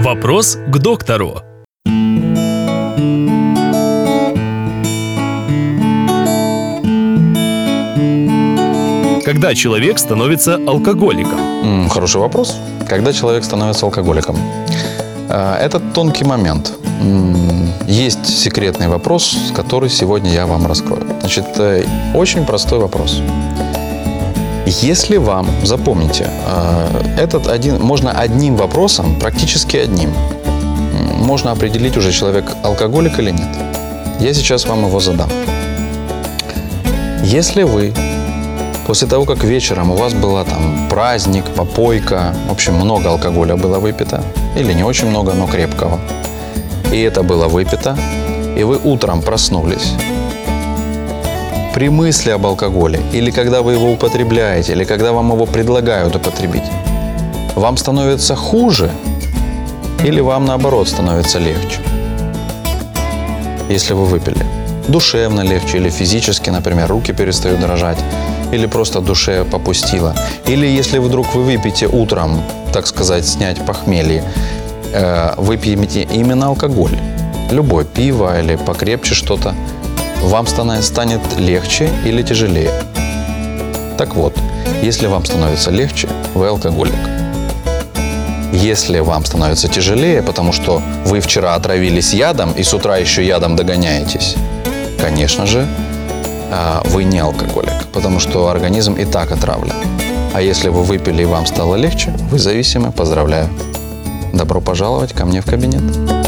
Вопрос к доктору. Когда человек становится алкоголиком? Хороший вопрос. Когда человек становится алкоголиком? Это тонкий момент. Есть секретный вопрос, который сегодня я вам раскрою. Значит, очень простой вопрос. Если вам, запомните, можно одним вопросом, практически одним, можно определить уже, человек алкоголик или нет. Я сейчас вам его задам. Если вы после того, как вечером у вас был там праздник, попойка, в общем, много алкоголя было выпито, или не очень много, но крепкого, и это было выпито, и вы утром проснулись, при мысли об алкоголе, или когда вы его употребляете, или когда вам его предлагают употребить, вам становится хуже, или вам, наоборот, становится легче, если вы выпили? Душевно легче или физически, например, руки перестают дрожать, или просто душе попустило. Или если вдруг вы выпьете утром, так сказать, снять похмелье, выпьете именно алкоголь, любое пиво или покрепче что-то, вам станет легче или тяжелее. Так вот, если вам становится легче, вы алкоголик. Если вам становится тяжелее, потому что вы вчера отравились ядом и с утра еще ядом догоняетесь, конечно же, вы не алкоголик, потому что организм и так отравлен. А если вы выпили и вам стало легче, вы зависимы, поздравляю. Добро пожаловать ко мне в кабинет.